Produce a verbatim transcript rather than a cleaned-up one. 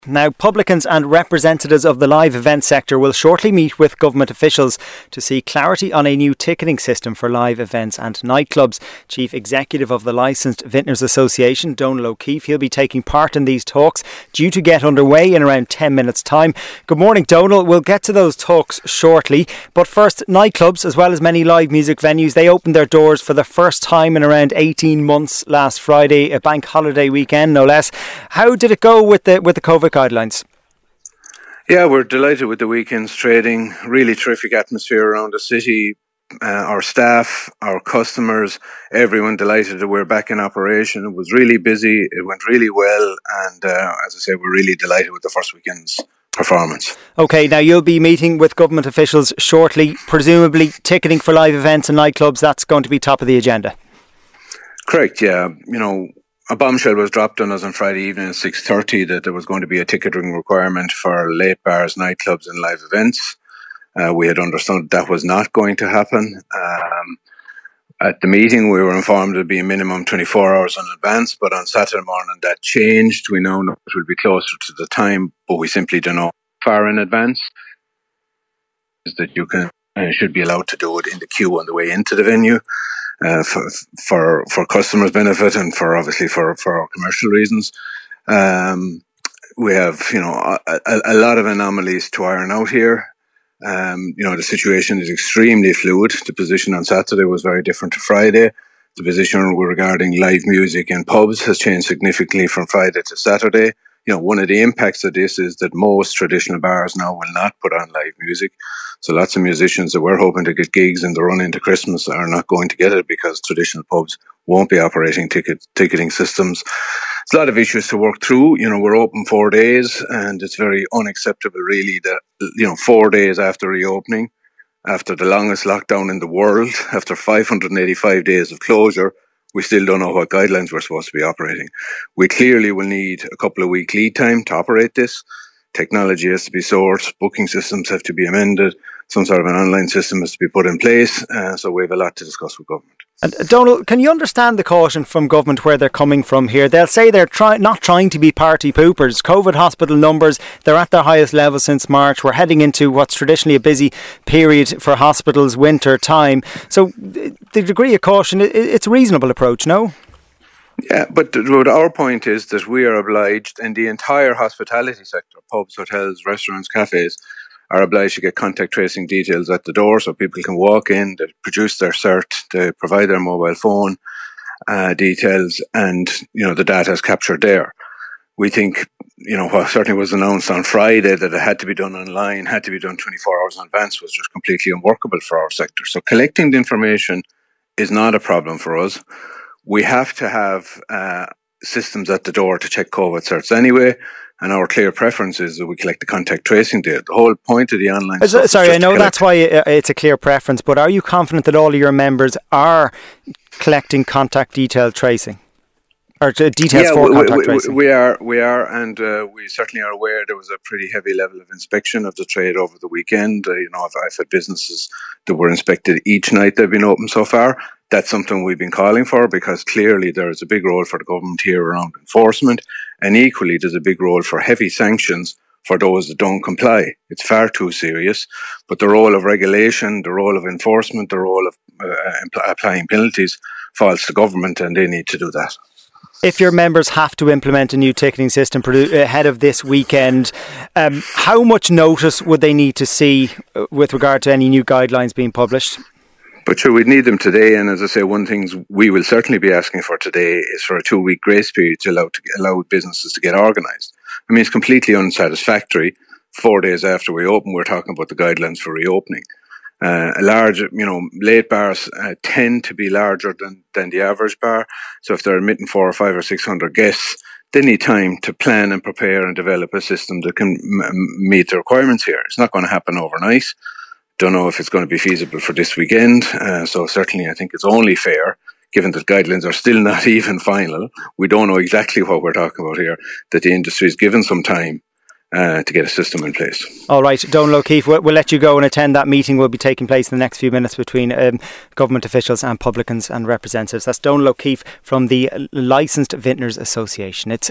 Now, publicans and representatives of the live event sector will shortly meet with government officials to seek clarity on a new ticketing system for live events and nightclubs. Chief Executive of the Licensed Vintners Association, Donal O'Keefe, he'll be taking part in these talks, due to get underway in around ten minutes' time. Good morning, Donal. We'll get to those talks shortly. But first, nightclubs, as well as many live music venues, they opened their doors for the first time in around eighteen months last Friday, a bank holiday weekend, no less. How did it go with the with the COVID guidelines? Yeah, we're delighted with the weekend's trading. Really terrific atmosphere around the city. Uh, our staff, our customers, everyone delighted that we're back in operation. It was really busy. It went really well. And uh, as I say, we're really delighted with the first weekend's performance. OK, now you'll be meeting with government officials shortly. Presumably ticketing for live events and nightclubs, that's going to be top of the agenda. Correct, yeah. You know, a bombshell was dropped on us on Friday evening at six thirty that there was going to be a ticketing requirement for late bars, nightclubs and live events. Uh, we had understood that was not going to happen. Um, at the meeting, we were informed it would be a minimum twenty-four hours in advance, but on Saturday morning that changed. We now know it will be closer to the time, but we simply don't know far in advance. Is that you can uh, should be allowed to do it in the queue on the way into the venue. Uh, for, for for customers' benefit and for obviously for, for our commercial reasons. Um, we have, you know, a, a lot of anomalies to iron out here. Um, you know, the situation is extremely fluid. The position on Saturday was very different to Friday. The position regarding live music in pubs has changed significantly from Friday to Saturday. You know, one of the impacts of this is that most traditional bars now will not put on live music. So lots of musicians that were hoping to get gigs in the run into Christmas are not going to get it because traditional pubs won't be operating ticket ticketing systems. There's a lot of issues to work through. You know, we're open four days and it's very unacceptable really that, you know, four days after reopening, after the longest lockdown in the world, after five hundred eighty-five days of closure, we still don't know what guidelines we're supposed to be operating. We clearly will need a couple of week lead time to operate this. Technology has to be sourced, booking systems have to be amended, some sort of an online system has to be put in place. Uh, so we have a lot to discuss with government. And Donal, can you understand the caution from government where they're coming from here? They'll say they're try- not trying to be party poopers. COVID hospital numbers, they're at their highest level since March. We're heading into what's traditionally a busy period for hospitals, winter time. So the degree of caution, it's a reasonable approach, no? Yeah, but our point is that we are obliged, in the entire hospitality sector, pubs, hotels, restaurants, cafes, are obliged to get contact tracing details at the door so people can walk in, they produce their cert, they provide their mobile phone uh, details, and, you know, the data is captured there. We think, you know, what certainly was announced on Friday that it had to be done online, had to be done twenty-four hours in advance was just completely unworkable for our sector. So collecting the information is not a problem for us. We have to have uh, systems at the door to check COVID certs anyway. And our clear preference is that we collect the contact tracing data. The whole point of the online... So, sorry, I know that's why it's a clear preference, but are you confident that all of your members are collecting contact detail tracing? Or details yeah, for we, contact we, tracing? We are, we are, and uh, we certainly are aware there was a pretty heavy level of inspection of the trade over the weekend. Uh, you know, I've, I've had businesses that were inspected each night they've been open so far. That's something we've been calling for because clearly there is a big role for the government here around enforcement, and equally there's a big role for heavy sanctions for those that don't comply. It's far too serious, but the role of regulation, the role of enforcement, the role of uh, applying penalties falls to government, and they need to do that. If your members have to implement a new ticketing system ahead of this weekend, um, how much notice would they need to see with regard to any new guidelines being published? But sure, we'd need them today, and as I say, one thing we will certainly be asking for today is for a two-week grace period to allow to allow businesses to get organised. I mean, it's completely unsatisfactory. Four days after we open, we're talking about the guidelines for reopening. Uh, a large, you know, late bars uh, tend to be larger than, than the average bar. So if they're admitting four or five or six hundred guests, they need time to plan and prepare and develop a system that can m- meet the requirements here. It's not going to happen overnight. Don't know if it's going to be feasible for this weekend. Uh, so certainly I think it's only fair, given that guidelines are still not even final. We don't know exactly what we're talking about here, that the industry is given some time uh, to get a system in place. All right, Donal O'Keefe, we'll, we'll let you go and attend that meeting. Will be taking place in the next few minutes between um, government officials and publicans and representatives. That's Donal O'Keefe from the Licensed Vintners Association. It's